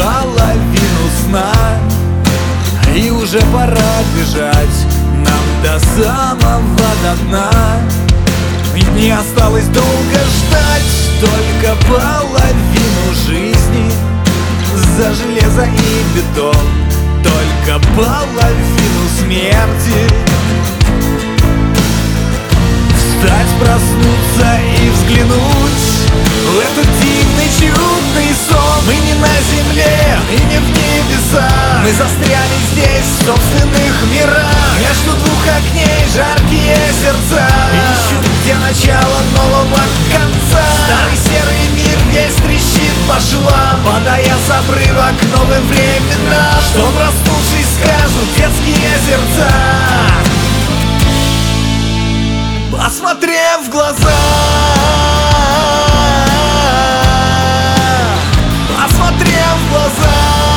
половину сна, и уже пора бежать нам до самого дна. Не осталось долго ждать, только половину жизни. За железо и бетон только половину смерти. Встать, проснуться и взглянуть в этот дивный, чудный сон. Мы не на земле и не в небесах, мы застряли здесь в собственных мирах. Между двух огней жаркие сердца ищут, где начало нового конца. Старый серый мир весь трещит по швам, падая с обрыва к новым временам. Что проснувшись скажут детские сердца, посмотрев в глаза, посмотрев в глаза.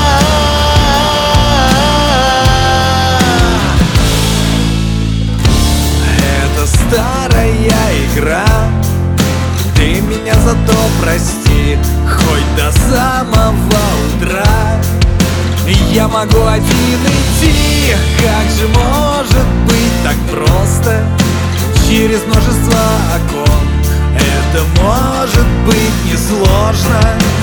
Это старая игра, ты меня зато прости, хоть до самого утра. Я могу один идти, как же может быть так просто? Через множество окон это может быть несложно.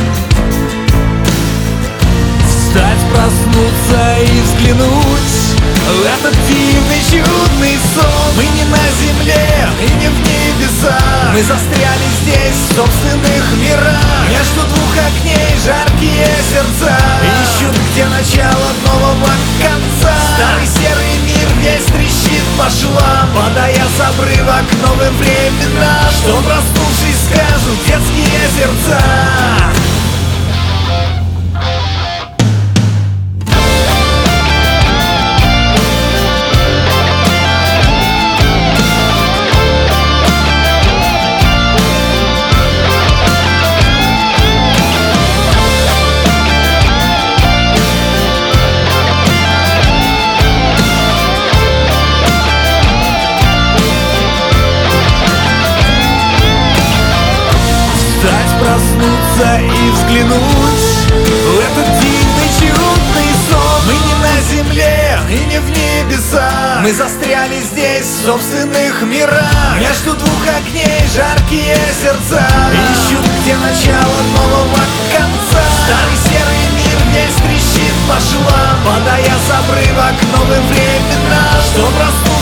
Встать, проснуться и взглянуть в этот дивный, чудный сон. Мы не на земле и не в небесах, мы застряли здесь в собственных мирах. Между двух огней жаркие сердца ищут, где начало нового конца. Старый серый мир весь трещит по швам, падая с обрыва к новым временам. Что проснувшись скажут детские сердца. Встать, проснуться и взглянуть в этот дивный, чудный сон. Мы не на земле и не в небесах, мы застряли здесь в собственных мирах. Между двух огней жаркие сердца ищут, где начало нового конца. Старый серый мир весь трещит по швам, падая с обрыва к новым временам. Что проснувшись